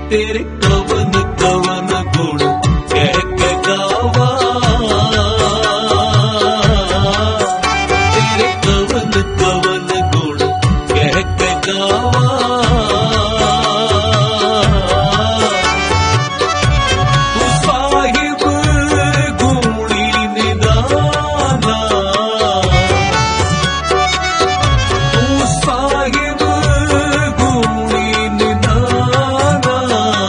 तेरे कवन कवन गुण कह के गावा, तेरे कवन कवन गुण कह के गावा। तू साहिब गुणी निदाना, तू साहिब गुणी निदाना,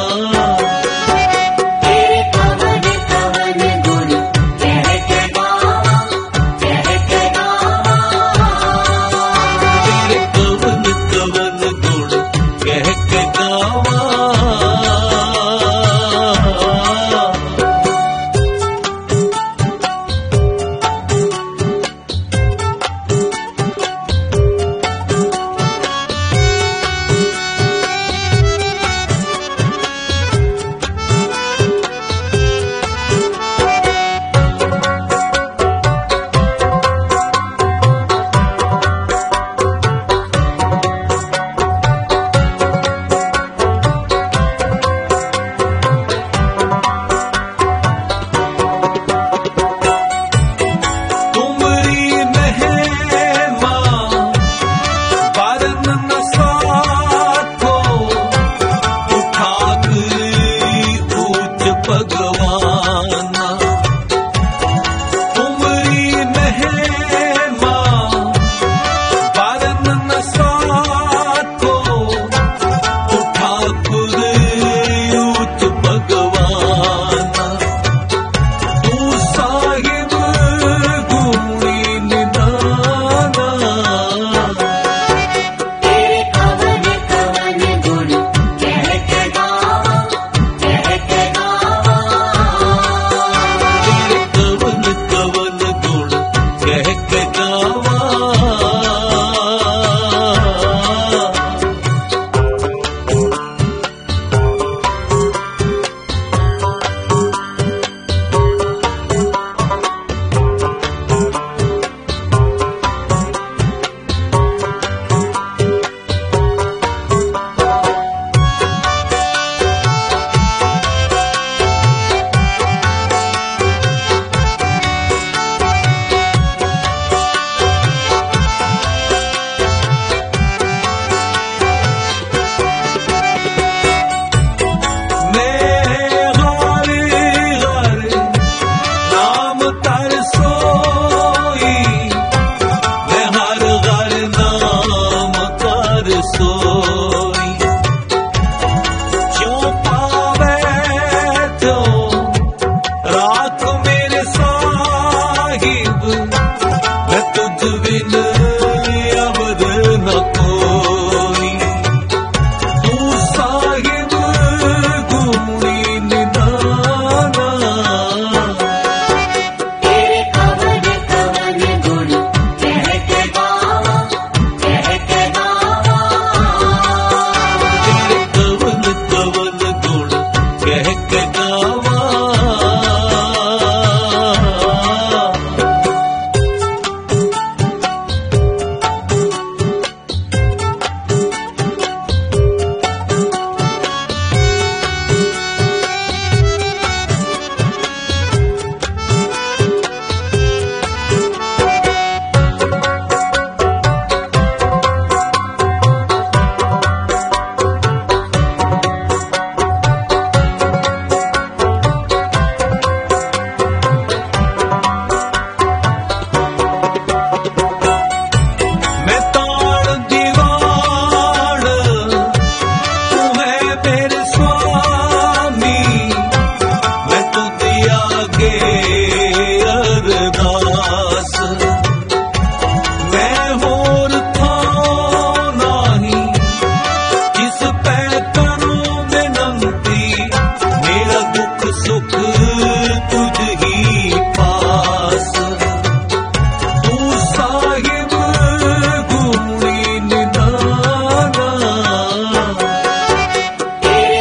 तेरे कवन कवन गुण कह के गावा, कह के गावा। तेरे कवन कवन गुण कह के गावा। तुमरी महिमा परन न साथो, उठाक ऊंच भगवाना। तुमरी महिमा परन न साथो, उठाक ऊंच भगवाना। तू साहिब गुणी निदाना, तेरे कवन कवन गुण कह के गावा, कह के गावा। तेरे कवन कवन गुण कह के गावा। नाम तर सोई, मैं हर घर नाम कर सोई। जो पावे तो राख मेरे साहिब, मैं तुझ बिन अवद न कोई। तू साहिब गुणी निदाना, तेरे कवन कवन गुण कह के गावा, कह के गावा। तेरे कवन कवन गुण कह के गावा। मैं ताड़ दीवान, तू है मेरे स्वामी। मैं तुझे आगे अरदास, मैं होर था नाही, जिस पै करूं विनंती। मेरा दुख सुख तुझ ही पास। तू साहिब गुणी निदाना, तेरे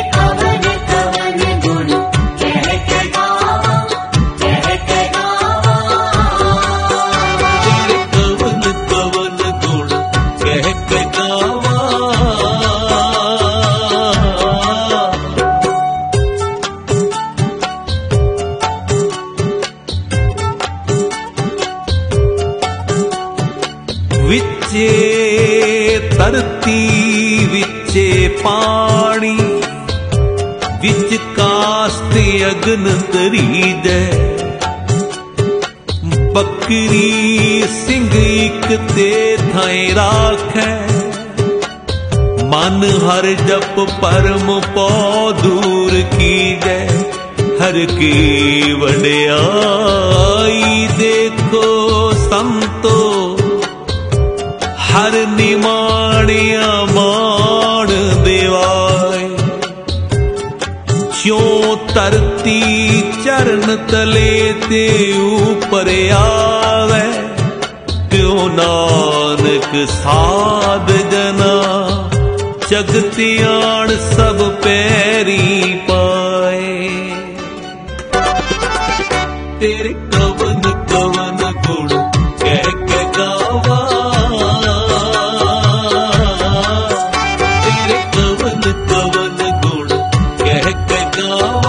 विच कास्ते अग्न तरीदै बकरी सिंह एक ते थाए राखै मन हर जप परम पौ दूर कीजै हर की वड्याई देखो संतो हर निमाणिया मान देवाय ज्यों धरती चरण तले ते ऊपर आवे त्यों नानक साध जना जगतियाण सब पैरी पाए तेरे कवन कवन गुण कह के गावा तेरे कवन कवन गुण कह के गावा